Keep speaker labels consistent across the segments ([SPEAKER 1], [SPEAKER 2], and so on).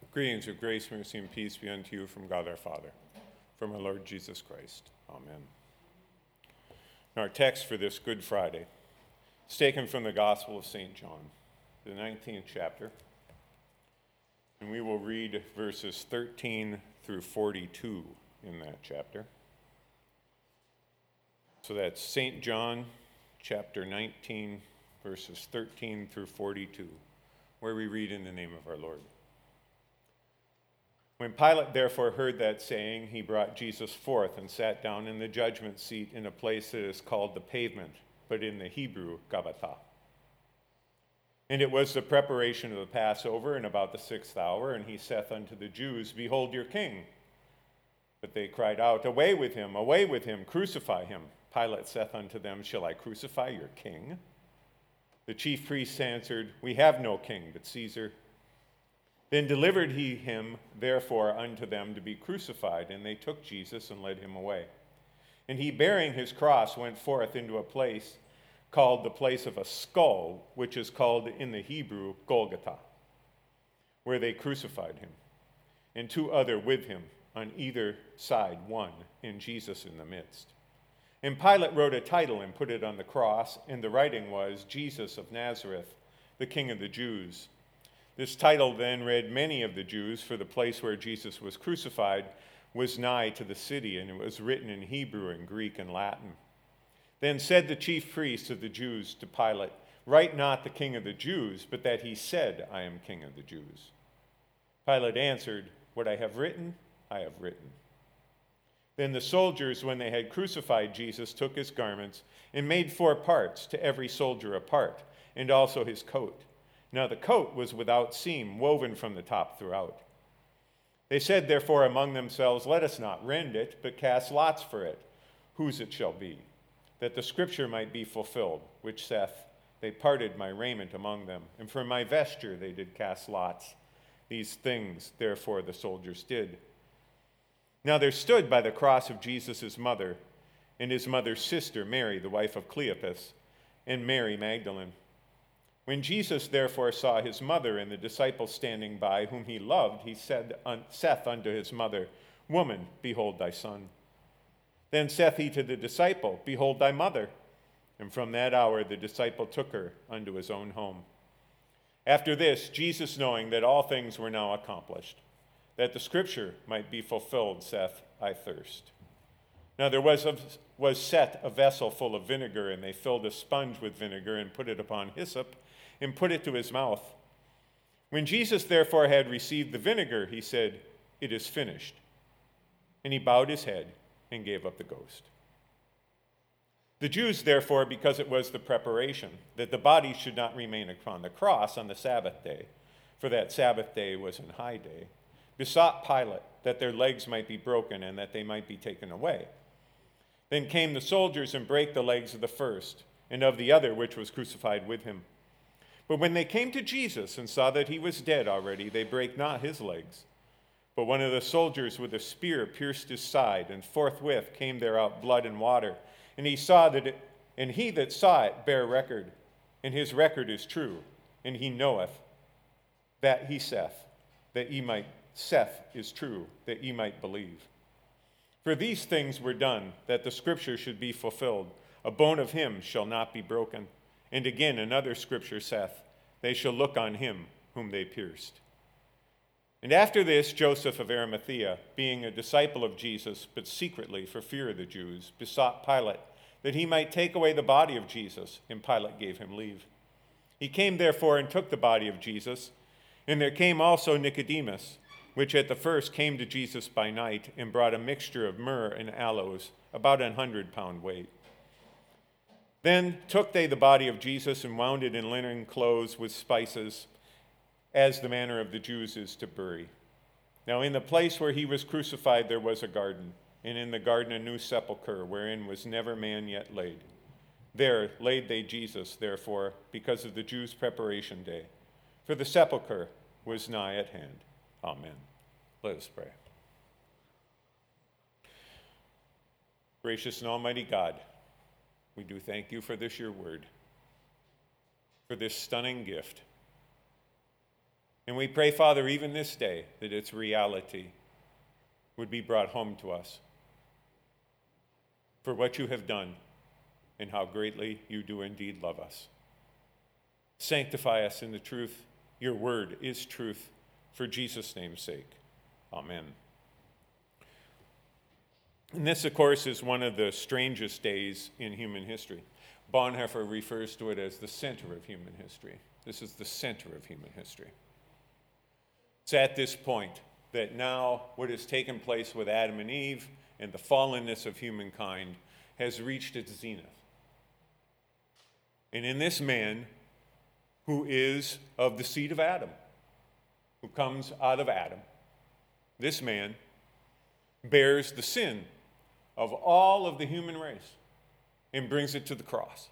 [SPEAKER 1] Greetings of grace, mercy, and peace be unto you from God our Father, from our Lord Jesus Christ. Amen. Our text for this Good Friday is taken from the Gospel of St. John, the 19th chapter, and we will read verses 13 through 42 in that chapter. So that's St. John, chapter 19, verses 13 through 42, where we read in the name of our Lord. When Pilate therefore heard that saying, he brought Jesus forth and sat down in the judgment seat in a place that is called the Pavement, but in the Hebrew, Gabbatha. And it was the preparation of the Passover, and about the 6th hour, and he saith unto the Jews, Behold your king. But they cried out, away with him, crucify him. Pilate saith unto them, Shall I crucify your king? The chief priests answered, We have no king but Caesar. Then delivered he him therefore unto them to be crucified, and they took Jesus and led him away. And he, bearing his cross, went forth into a place called the place of a skull, which is called in the Hebrew Golgotha, where they crucified him, and two other with him on either side, one, and Jesus in the midst. And Pilate wrote a title and put it on the cross, and the writing was, Jesus of Nazareth, the King of the Jews. This title then read many of the Jews, for the place where Jesus was crucified was nigh to the city, and it was written in Hebrew and Greek and Latin. Then said the chief priests of the Jews to Pilate, Write not the King of the Jews, but that he said, I am King of the Jews. Pilate answered, What I have written, I have written. Then the soldiers, when they had crucified Jesus, took his garments and made 4 parts, to every soldier a part, and also his coat. Now the coat was without seam, woven from the top throughout. They said therefore among themselves, Let us not rend it, but cast lots for it, whose it shall be, that the scripture might be fulfilled, which saith, They parted my raiment among them, and for my vesture they did cast lots. These things therefore the soldiers did. Now there stood by the cross of Jesus his mother, and his mother's sister Mary, the wife of Cleopas, and Mary Magdalene. When Jesus therefore saw his mother and the disciples standing by, whom he loved, he saith unto his mother, Woman, behold thy son. Then saith he to the disciple, Behold thy mother. And from that hour the disciple took her unto his own home. After this, Jesus, knowing that all things were now accomplished, that the scripture might be fulfilled, saith, I thirst. Now there was set a vessel full of vinegar, and they filled a sponge with vinegar and put it upon hyssop, and put it to his mouth. When Jesus therefore had received the vinegar, he said, It is finished. And he bowed his head and gave up the ghost. The Jews therefore, because it was the preparation, that the body should not remain upon the cross on the Sabbath day, for that Sabbath day was an high day, besought Pilate that their legs might be broken and that they might be taken away. Then came the soldiers and brake the legs of the first, and of the other which was crucified with him. But when they came to Jesus and saw that he was dead already, they brake not his legs. But one of the soldiers with a spear pierced his side, and forthwith came there out blood and water. And he that saw it bare record, and his record is true, and he knoweth that he saith is true, that ye might believe. For these things were done, that the scripture should be fulfilled, A bone of him shall not be broken. And again another scripture saith, They shall look on him whom they pierced. And after this, Joseph of Arimathea, being a disciple of Jesus, but secretly for fear of the Jews, besought Pilate that he might take away the body of Jesus, and Pilate gave him leave. He came therefore and took the body of Jesus, and there came also Nicodemus, which at the first came to Jesus by night, and brought a mixture of myrrh and aloes, about 100-pound weight. Then took they the body of Jesus and wound it in linen clothes with spices, as the manner of the Jews is to bury. Now in the place where he was crucified there was a garden, and in the garden a new sepulchre, wherein was never man yet laid. There laid they Jesus, therefore, because of the Jews' preparation day. For the sepulchre was nigh at hand. Amen. Let us pray. Gracious and almighty God, we do thank you for this your word, for this stunning gift. And we pray, Father, even this day, that its reality would be brought home to us for what you have done and how greatly you do indeed love us. Sanctify us in the truth. Your word is truth. For Jesus' name's sake. Amen. And this, of course, is one of the strangest days in human history. Bonhoeffer refers to it as the center of human history. This is the center of human history. It's at this point that now what has taken place with Adam and Eve and the fallenness of humankind has reached its zenith. And in this man, who is of the seed of Adam, who comes out of Adam, this man bears the sin of all of the human race and brings it to the cross.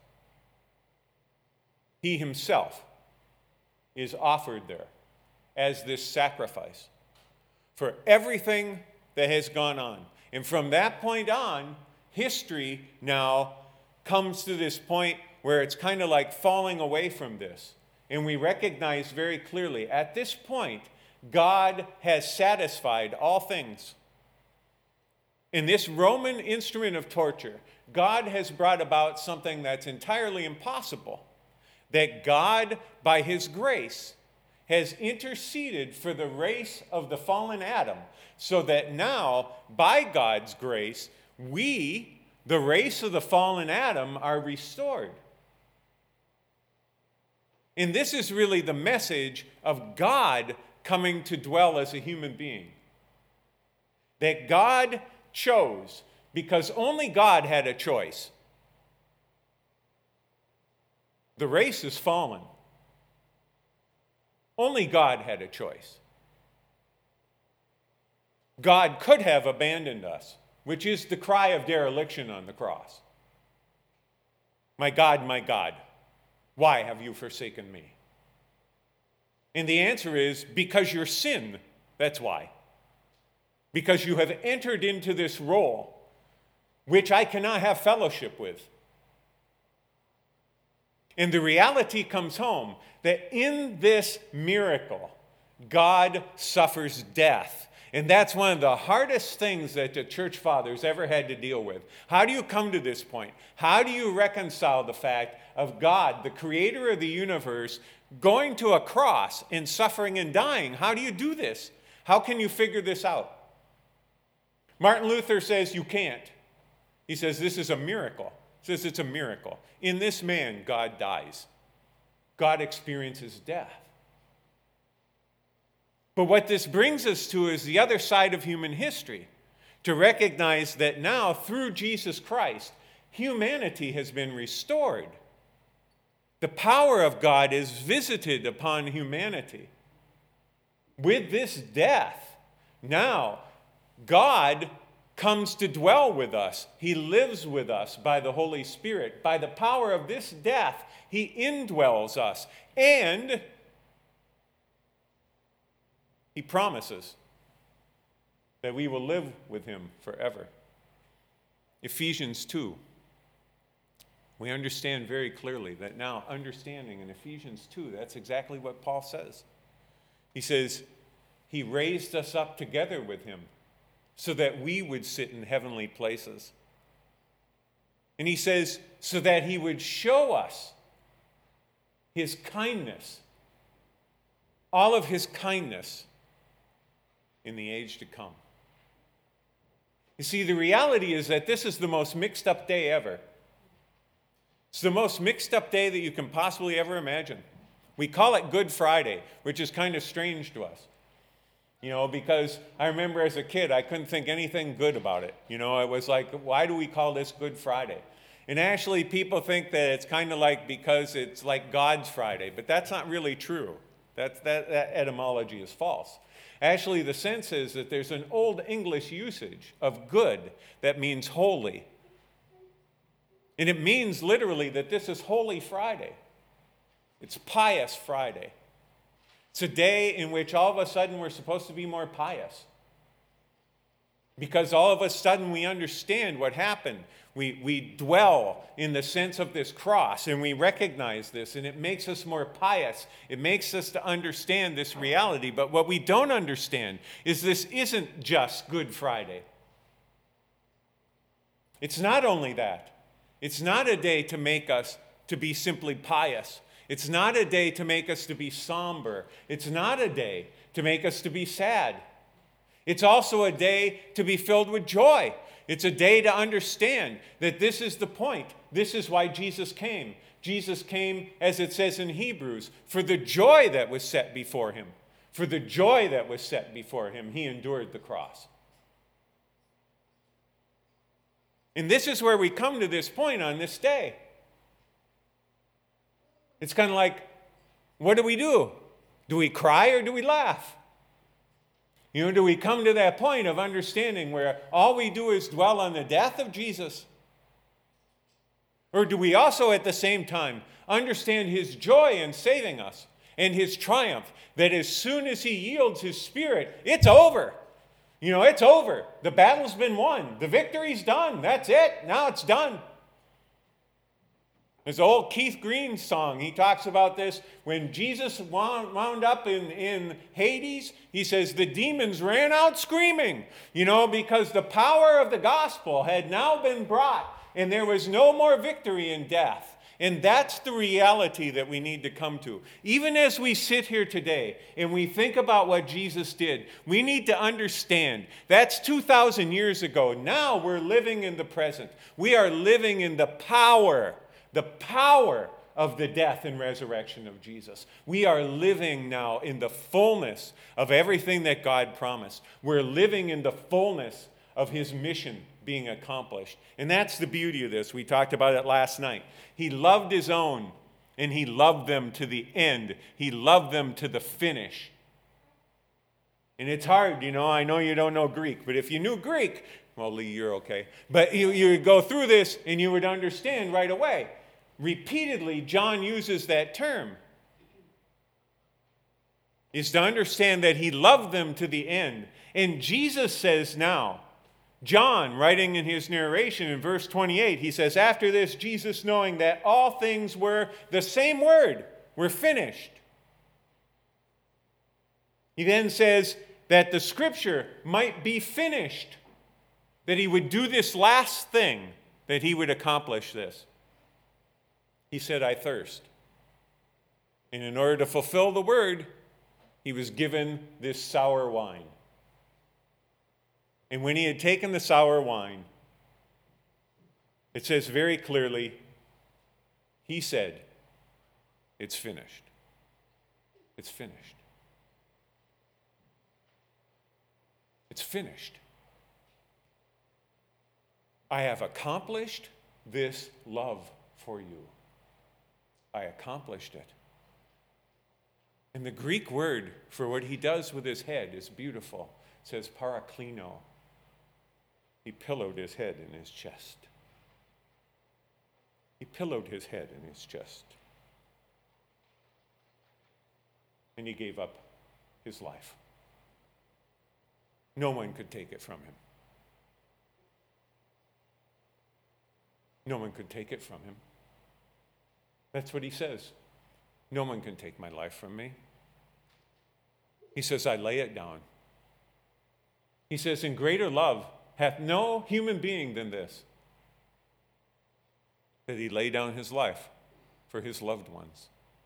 [SPEAKER 1] He himself is offered there as this sacrifice for everything that has gone on. And from that point on, history now comes to this point where it's kind of like falling away from this. And we recognize very clearly, at this point, God has satisfied all things. In this Roman instrument of torture, God has brought about something that's entirely impossible. That God, by his grace, has interceded for the race of the fallen Adam, so that now, by God's grace, we, the race of the fallen Adam, are restored. And this is really the message of God coming to dwell as a human being. That God chose, because only God had a choice. The race is fallen. Only God had a choice. God could have abandoned us, which is the cry of dereliction on the cross. My God, why have you forsaken me? And the answer is, because your sin, that's why. Because you have entered into this role, which I cannot have fellowship with. And the reality comes home that in this miracle, God suffers death. And that's one of the hardest things that the church fathers ever had to deal with. How do you come to this point? How do you reconcile the fact of God, the creator of the universe, going to a cross and suffering and dying? How do you do this? How can you figure this out? Martin Luther says you can't. He says this is a miracle. He says it's a miracle. In this man, God dies. God experiences death. But what this brings us to is the other side of human history, to recognize that now, through Jesus Christ, humanity has been restored. The power of God is visited upon humanity. With this death, now, God comes to dwell with us. He lives with us by the Holy Spirit. By the power of this death, he indwells us. And he promises that we will live with him forever. Ephesians 2. We understand very clearly that now, understanding in Ephesians 2, that's exactly what Paul says. He says, he raised us up together with him so that we would sit in heavenly places. And he says, so that he would show us his kindness, all of his kindness in the age to come. You see, the reality is that this is the most mixed up day ever. It's the most mixed up day that you can possibly ever imagine. We call it Good Friday, which is kind of strange to us. You know, because I remember as a kid, I couldn't think anything good about it. You know, it was like, why do we call this Good Friday? And actually, people think that it's kind of like because it's like God's Friday, but that's not really true. That etymology is false. Actually, the sense is that there's an old English usage of good that means holy. And it means literally that this is Holy Friday. It's Pious Friday. It's a day in which all of a sudden we're supposed to be more pious. Because all of a sudden we understand what happened. We dwell in the sense of this cross, and we recognize this, and it makes us more pious. It makes us to understand this reality. But what we don't understand is this isn't just Good Friday. It's not only that. It's not a day to make us to be simply pious. It's not a day to make us to be somber. It's not a day to make us to be sad. It's also a day to be filled with joy. It's a day to understand that this is the point. This is why Jesus came. Jesus came, as it says in Hebrews, for the joy that was set before him. For the joy that was set before him, he endured the cross. And this is where we come to this point on this day. It's kind of like, what do? Do we cry or do we laugh? Do we come to that point of understanding where all we do is dwell on the death of Jesus? Or do we also at the same time understand his joy in saving us and his triumph, that as soon as he yields his spirit, it's over. It's over. The battle's been won. The victory's done. That's it. Now it's done. There's an old Keith Green song. He talks about this. When Jesus wound up in Hades, he says the demons ran out screaming, because the power of the gospel had now been brought, and there was no more victory in death. And that's the reality that we need to come to. Even as we sit here today and we think about what Jesus did, we need to understand that's 2,000 years ago. Now we're living in the present. We are living in the power of the death and resurrection of Jesus. We are living now in the fullness of everything that God promised. We're living in the fullness of his mission being accomplished. And that's the beauty of this. We talked about it last night. He loved his own, and he loved them to the end. He loved them to the finish. And it's hard, I know you don't know Greek, but if you knew Greek, well, Lee, you're okay. But you would go through this, and you would understand right away. Repeatedly, John uses that term, is to understand that he loved them to the end. And Jesus says now, John, writing in his narration in verse 28, he says, after this, Jesus, knowing that all things were the same word, were finished. He then says that the scripture might be finished, that he would do this last thing, that he would accomplish this. He said, I thirst. And in order to fulfill the word, he was given this sour wine. And when he had taken the sour wine, it says very clearly, he said, it's finished. It's finished. It's finished. I have accomplished this love for you. I accomplished it. And the Greek word for what he does with his head is beautiful. It says paraklino. He pillowed his head in his chest. He pillowed his head in his chest. And he gave up his life. No one could take it from him. No one could take it from him. That's what he says. No one can take my life from me. He says, I lay it down. He says, in greater love hath no human being than this, that he lay down his life for his loved ones.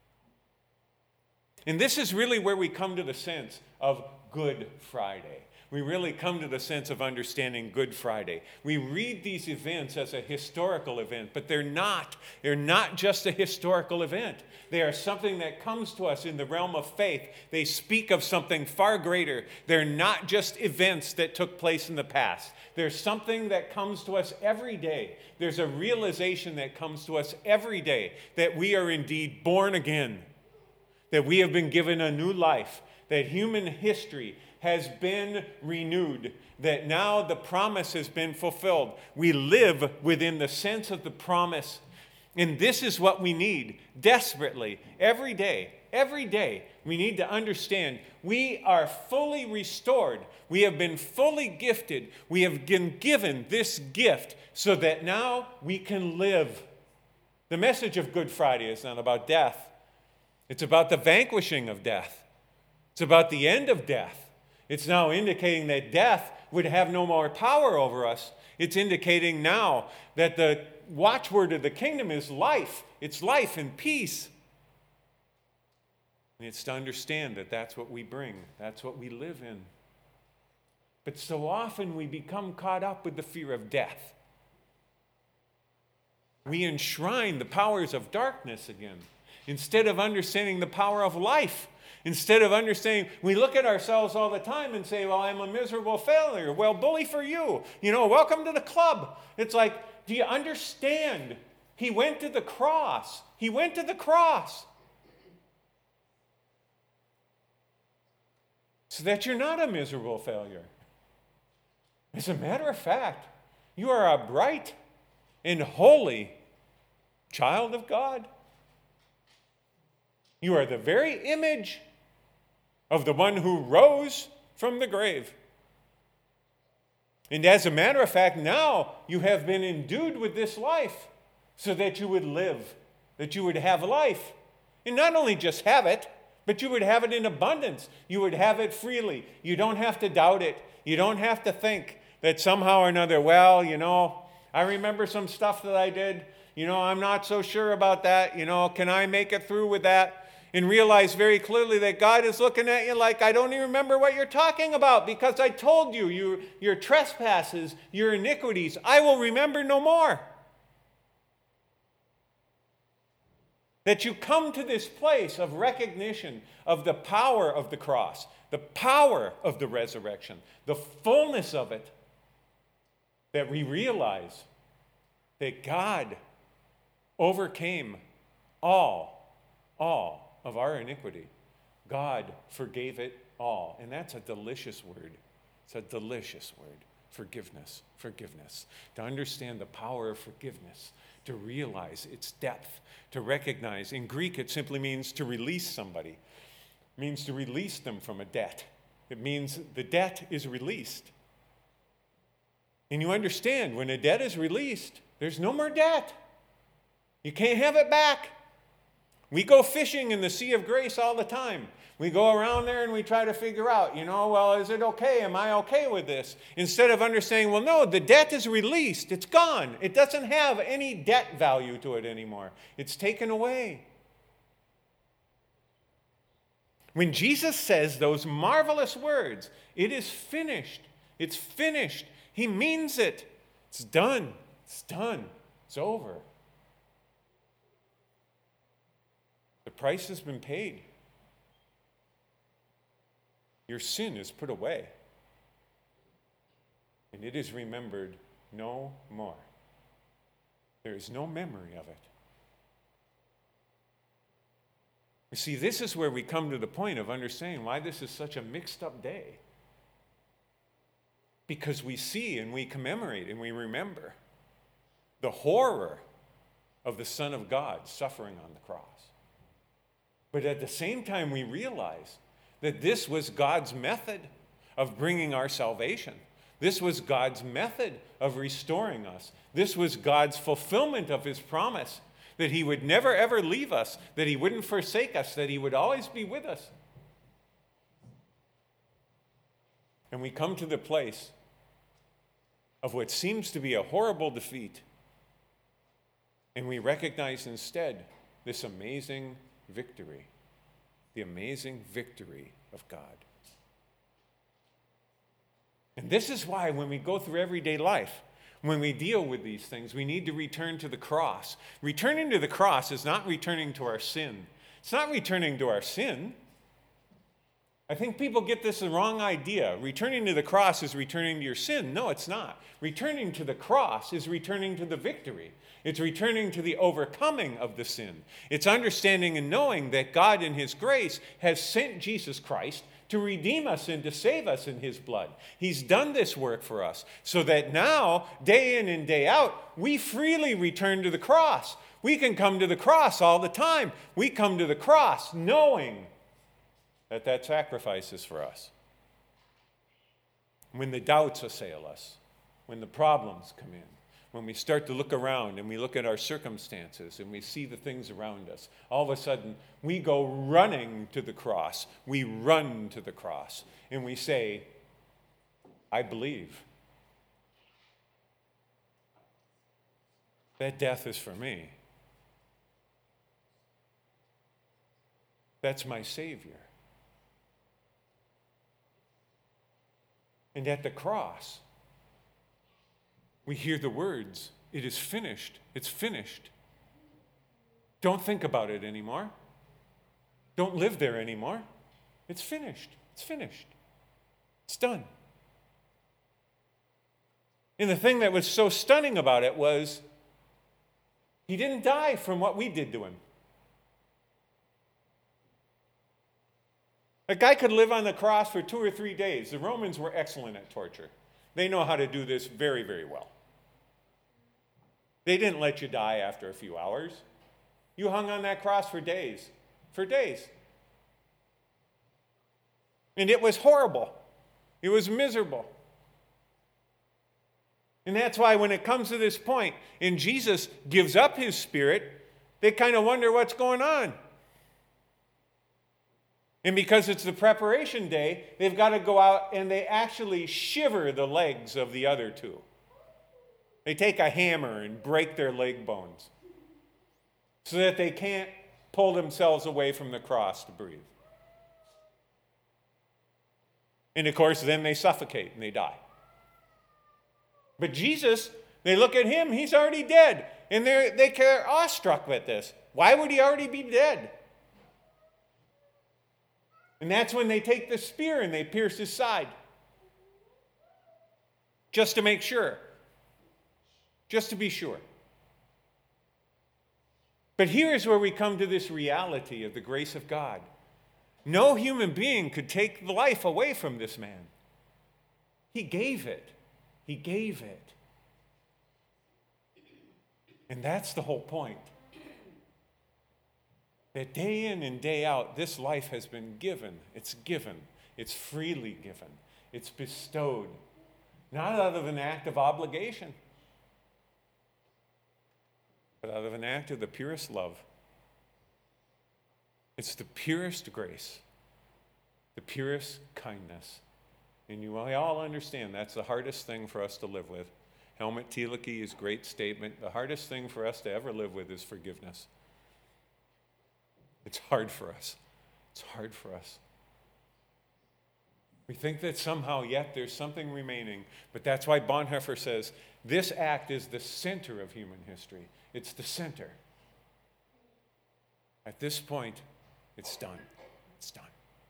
[SPEAKER 1] And this is really where we come to the sense of Good Friday. We really come to the sense of understanding Good Friday. We read these events as a historical event, but they're not. They're not just a historical event. They are something that comes to us in the realm of faith. They speak of something far greater. They're not just events that took place in the past. There's something that comes to us every day. There's a realization that comes to us every day that we are indeed born again, that we have been given a new life, that human history has been renewed, that now the promise has been fulfilled. We live within the sense of the promise. And this is what we need desperately every day, every day, we need to understand we are fully restored. We have been fully gifted. We have been given this gift so that now we can live. The message of Good Friday is not about death. It's about the vanquishing of death. It's about the end of death. It's now indicating that death would have no more power over us. It's indicating now that the watchword of the kingdom is life. It's life and peace. And it's to understand that that's what we bring. That's what we live in. But so often we become caught up with the fear of death. We enshrine the powers of darkness again, instead of understanding the power of life. Instead of understanding, we look at ourselves all the time and say, well, I'm a miserable failure. Well, bully for you. Welcome to the club. It's like, do you understand? He went to the cross. He went to the cross. So that you're not a miserable failure. As a matter of fact, you are a bright and holy child of God. You are the very image of the one who rose from the grave. And as a matter of fact, now you have been endued with this life so that you would live, that you would have life. And not only just have it, but you would have it in abundance. You would have it freely. You don't have to doubt it. You don't have to think that somehow or another, well, I remember some stuff that I did. I'm not so sure about that. Can I make it through with that? And realize very clearly that God is looking at you like, I don't even remember what you're talking about because I told you, your trespasses, your iniquities, I will remember no more. That you come to this place of recognition of the power of the cross, the power of the resurrection, the fullness of it, that we realize that God overcame all of our iniquity. God forgave it all. And that's a delicious word. It's a delicious word. Forgiveness. To understand the power of forgiveness, to realize its depth, to recognize. In Greek, it simply means to release somebody. It means to release them from a debt. It means the debt is released. And you understand, when a debt is released, there's no more debt. You can't have it back. We go fishing in the sea of grace all the time. We go around there and we try to figure out, well, is it okay? Am I okay with this? Instead of understanding, well, no, the debt is released. It's gone. It doesn't have any debt value to it anymore. It's taken away. When Jesus says those marvelous words, it is finished. It's finished. He means it. It's done. It's done. It's over. The price has been paid. Your sin is put away. And it is remembered no more. There is no memory of it. You see, this is where we come to the point of understanding why this is such a mixed up day. Because we see and we commemorate and we remember the horror of the Son of God suffering on the cross. But at the same time, we realize that this was God's method of bringing our salvation. This was God's method of restoring us. This was God's fulfillment of his promise that he would never, ever leave us, that he wouldn't forsake us, that he would always be with us. And we come to the place of what seems to be a horrible defeat, and we recognize instead this amazing victory, the amazing victory of God. And this is why when we go through everyday life, when we deal with these things, we need to return to the cross. Returning to the cross is not returning to our sin. It's not returning to our sin. I think people get this the wrong idea. Returning to the cross is returning to your sin. No, it's not. Returning to the cross is returning to the victory. It's returning to the overcoming of the sin. It's understanding and knowing that God in his grace has sent Jesus Christ to redeem us and to save us in his blood. He's done this work for us so that now, day in and day out, we freely return to the cross. We can come to the cross all the time. We come to the cross knowing that that sacrifice is for us. When the doubts assail us, when the problems come in, when we start to look around and we look at our circumstances and we see the things around us, all of a sudden we go running to the cross. We run to the cross and we say, I believe that death is for me. That's my Savior. And at the cross, we hear the words, it is finished. It's finished. Don't think about it anymore. Don't live there anymore. It's finished. It's finished. It's done. And the thing that was so stunning about it was he didn't die from what we did to him. A guy could live on the cross for 2 or 3 days. The Romans were excellent at torture. They know how to do this very, very well. They didn't let you die after a few hours. You hung on that cross for days. For days. And it was horrible. It was miserable. And that's why when it comes to this point, and Jesus gives up his spirit, they kind of wonder what's going on. And because it's the preparation day, they've got to go out and they actually shiver the legs of the other two. They take a hammer and break their leg bones so that they can't pull themselves away from the cross to breathe. And of course, then they suffocate and they die. But Jesus, they look at him, he's already dead. And they're awestruck with this. Why would he already be dead? And that's when they take the spear and they pierce his side. Just to make sure. Just to be sure. But here's where we come to this reality of the grace of God. No human being could take the life away from this man. He gave it. He gave it. And that's the whole point. That day in and day out, this life has been given. It's given. It's freely given. It's bestowed. Not out of an act of obligation, but out of an act of the purest love. It's the purest grace, the purest kindness. And you all understand that's the hardest thing for us to live with. Helmut Thielicke's great statement, the hardest thing for us to ever live with is forgiveness. It's hard for us. It's hard for us. We think that somehow yet there's something remaining, but that's why Bonhoeffer says this act is the center of human history. It's the center. At this point, it's done. It's done.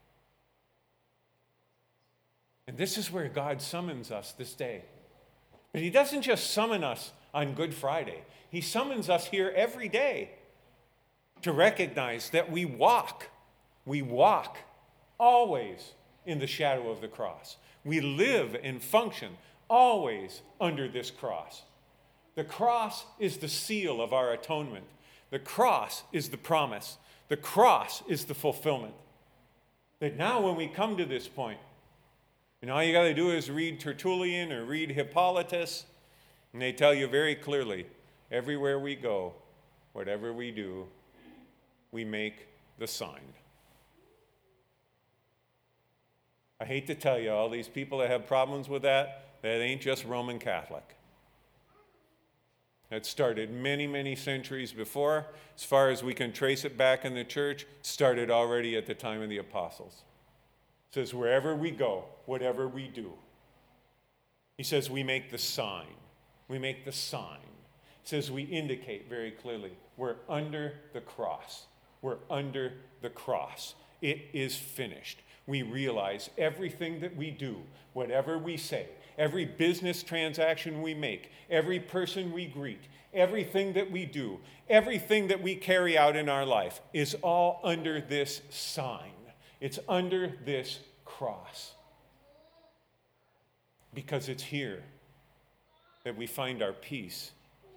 [SPEAKER 1] And this is where God summons us this day. But he doesn't just summon us on Good Friday. He summons us here every day to recognize that we walk always in the shadow of the cross. We live and function always under this cross. The cross is the seal of our atonement. The cross is the promise. The cross is the fulfillment. That now when we come to this point, and all you got to do is read Tertullian or read Hippolytus, and they tell you very clearly, everywhere we go, whatever we do, we make the sign. I hate to tell you, all these people that have problems with that ain't just Roman Catholic. That started many, many centuries before. As far as we can trace it back in the church, started already at the time of the apostles. It says, wherever we go, whatever we do, he says we make the sign. We make the sign. It says we indicate very clearly, we're under the cross. We're under the cross. It is finished. We realize everything that we do, whatever we say, every business transaction we make, every person we greet, everything that we do, everything that we carry out in our life is all under this sign. It's under this cross. Because it's here that we find our peace.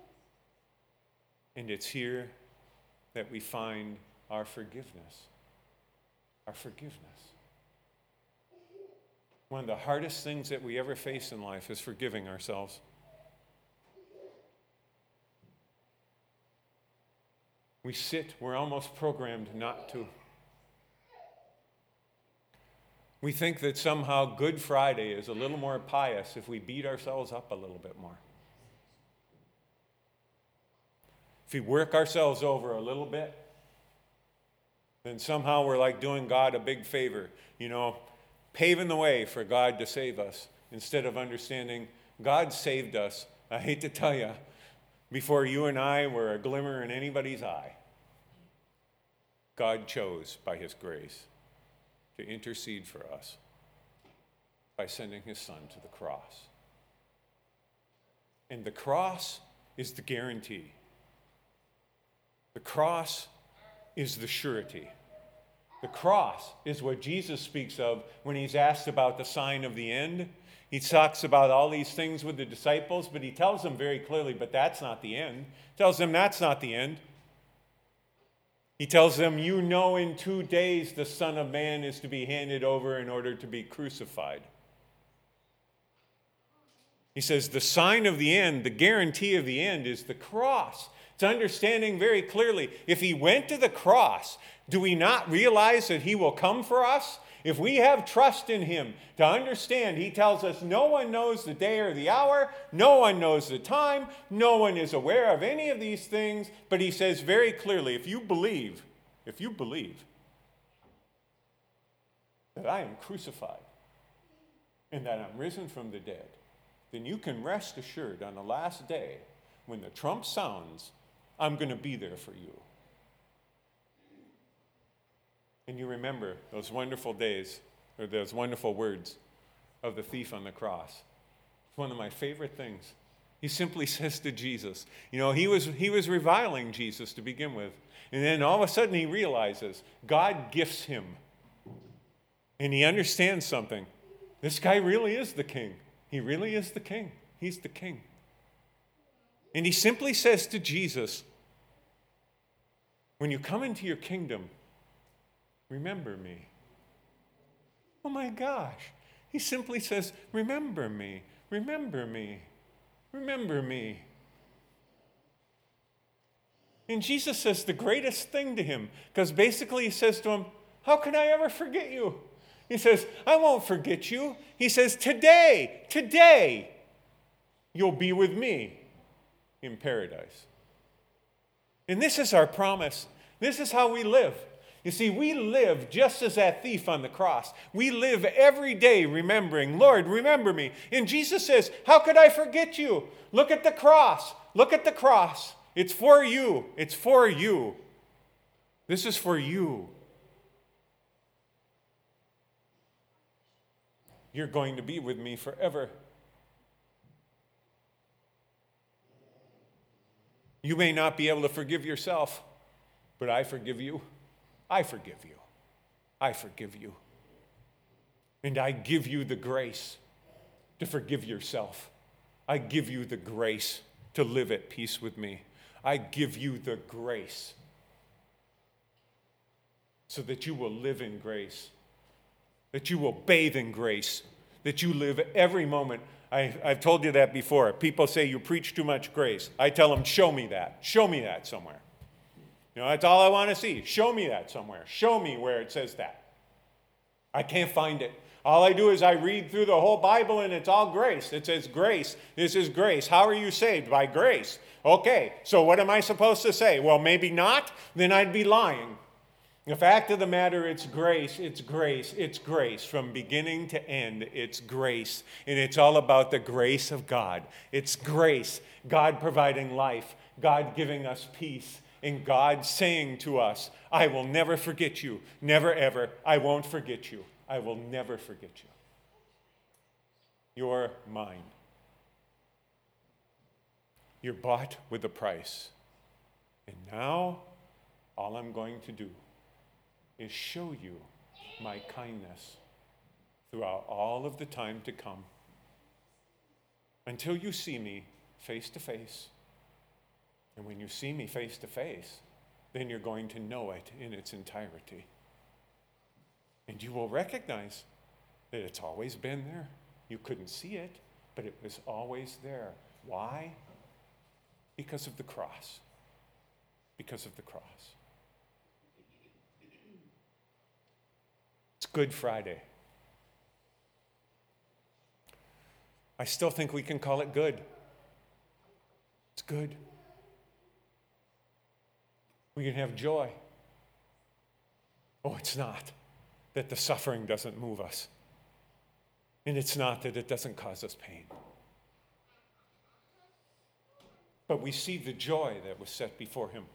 [SPEAKER 1] And it's here that we find our forgiveness. Our forgiveness. One of the hardest things that we ever face in life is forgiving ourselves. We're almost programmed not to. We think that somehow Good Friday is a little more pious if we beat ourselves up a little bit more. If we work ourselves over a little bit, then somehow we're like doing God a big favor, paving the way for God to save us instead of understanding God saved us. I hate to tell you, before you and I were a glimmer in anybody's eye, God chose by his grace to intercede for us by sending his son to the cross. And the cross is the guarantee. The cross is the surety. The cross is what Jesus speaks of when he's asked about the sign of the end. He talks about all these things with the disciples, but he tells them very clearly, but that's not the end. He tells them that's not the end. He tells them, in 2 days the Son of Man is to be handed over in order to be crucified. He says the sign of the end, the guarantee of the end is the cross. It's understanding very clearly, if he went to the cross, do we not realize that he will come for us? If we have trust in him to understand, he tells us no one knows the day or the hour, no one knows the time, no one is aware of any of these things, but he says very clearly, if you believe that I am crucified and that I'm risen from the dead, then you can rest assured on the last day, when the trump sounds, I'm going to be there for you. And you remember those wonderful days, or those wonderful words of the thief on the cross. It's one of my favorite things. He simply says to Jesus, he was reviling Jesus to begin with. And then all of a sudden he realizes God gifts him. And he understands something. This guy really is the king. He really is the king. He's the king. And he simply says to Jesus, when you come into your kingdom, remember me. Oh my gosh. He simply says, remember me, remember me, remember me. And Jesus says the greatest thing to him, because basically he says to him, how can I ever forget you? He says, I won't forget you. He says, today, you'll be with me in paradise. And this is our promise. This is how we live. You see, we live just as that thief on the cross. We live every day remembering, Lord, remember me. And Jesus says, how could I forget you? Look at the cross. Look at the cross. It's for you. It's for you. This is for you. You're going to be with me forever. You may not be able to forgive yourself, but I forgive you. I forgive you. I forgive you. And I give you the grace to forgive yourself. I give you the grace to live at peace with me. I give you the grace so that you will live in grace, that you will bathe in grace, that you live every moment. I've told you that before. People say you preach too much grace. I tell them, show me that. Show me that somewhere. That's all I want to see. Show me that somewhere. Show me where it says that. I can't find it. All I do is I read through the whole Bible and it's all grace. It says grace. This is grace. How are you saved? By grace. Okay, so what am I supposed to say? Well, maybe not. Then I'd be lying. The fact of the matter, it's grace, it's grace, it's grace. From beginning to end, it's grace. And it's all about the grace of God. It's grace. God providing life. God giving us peace. And God saying to us, I will never forget you. Never, ever. I won't forget you. I will never forget you. You're mine. You're bought with a price. And now, all I'm going to do is show you my kindness. throughout all of the time to come, until you see me face to face. And when you see me face to face, then you're going to know it in its entirety. And you will recognize that it's always been there. You couldn't see it, but it was always there. Why? Because of the cross. Because of the cross. It's Good Friday. I still think we can call it good. It's good. We can have joy. Oh, it's not that the suffering doesn't move us. And it's not that it doesn't cause us pain. But we see the joy that was set before him,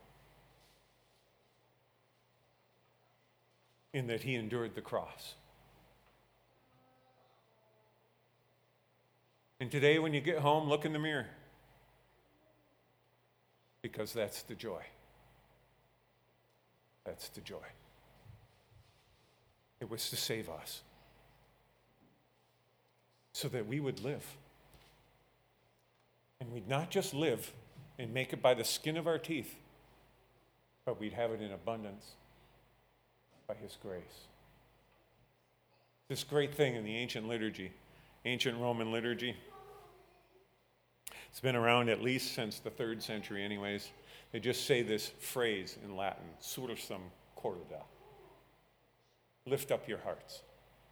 [SPEAKER 1] in that he endured the cross. And today when you get home, look in the mirror, because that's the joy. That's the joy. It was to save us, so that we would live. And we'd not just live and make it by the skin of our teeth, but we'd have it in abundance by his grace. This great thing in the ancient liturgy, ancient Roman liturgy, it's been around at least since the 3rd century anyways. They just say this phrase in Latin, sursum corda. Lift up your hearts.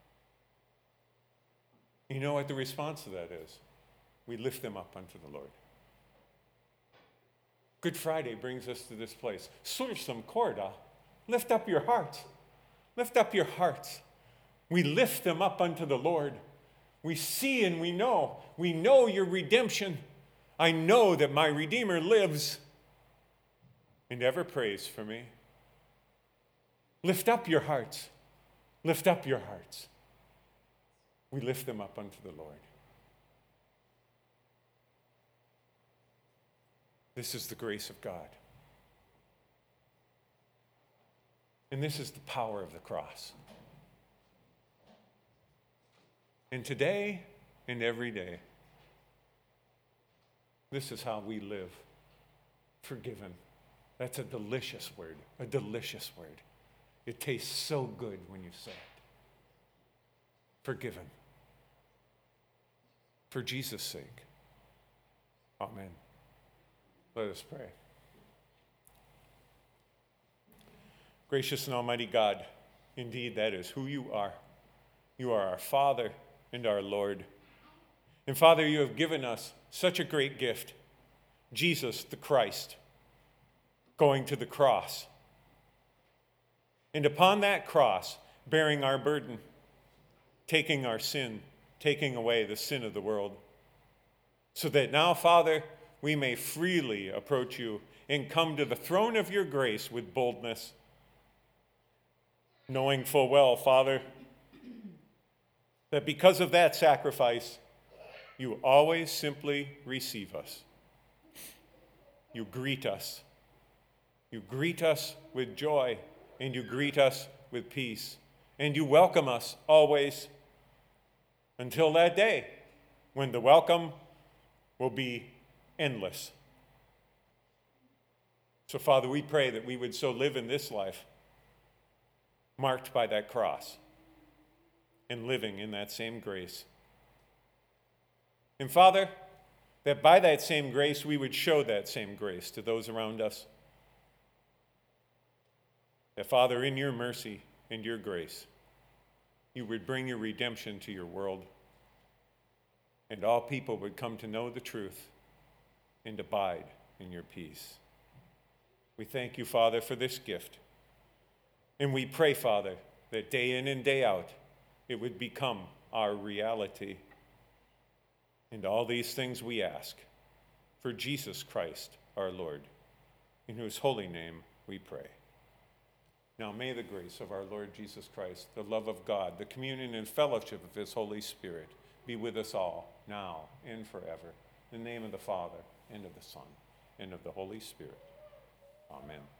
[SPEAKER 1] You know what the response to that is? We lift them up unto the Lord. Good Friday brings us to this place. Sursum corda. Lift up your hearts. Lift up your hearts. We lift them up unto the Lord. We see and we know. We know your redemption. I know that my Redeemer lives and ever prays for me. Lift up your hearts. Lift up your hearts. We lift them up unto the Lord. This is the grace of God. And this is the power of the cross. And today and every day, this is how we live, forgiven. That's a delicious word, a delicious word. It tastes so good when you say it. Forgiven. For Jesus' sake. Amen. Let us pray. Gracious and almighty God, indeed that is who you are. You are our Father and our Lord. And Father, you have given us such a great gift, Jesus the Christ, going to the cross. And upon that cross, bearing our burden, taking our sin, taking away the sin of the world, so that now, Father, we may freely approach you and come to the throne of your grace with boldness, knowing full well, Father, that because of that sacrifice, you always simply receive us. You greet us. You greet us with joy, and you greet us with peace, and you welcome us always until that day when the welcome will be endless. So, Father, we pray that we would so live in this life, marked by that cross, and living in that same grace. And Father, that by that same grace, we would show that same grace to those around us. That, Father, in your mercy and your grace, you would bring your redemption to your world, and all people would come to know the truth and abide in your peace. We thank you, Father, for this gift. And we pray, Father, that day in and day out, it would become our reality. And all these things we ask for Jesus Christ, our Lord, in whose holy name we pray. Now may the grace of our Lord Jesus Christ, the love of God, the communion and fellowship of his Holy Spirit be with us all, now and forever. In the name of the Father, and of the Son, and of the Holy Spirit. Amen.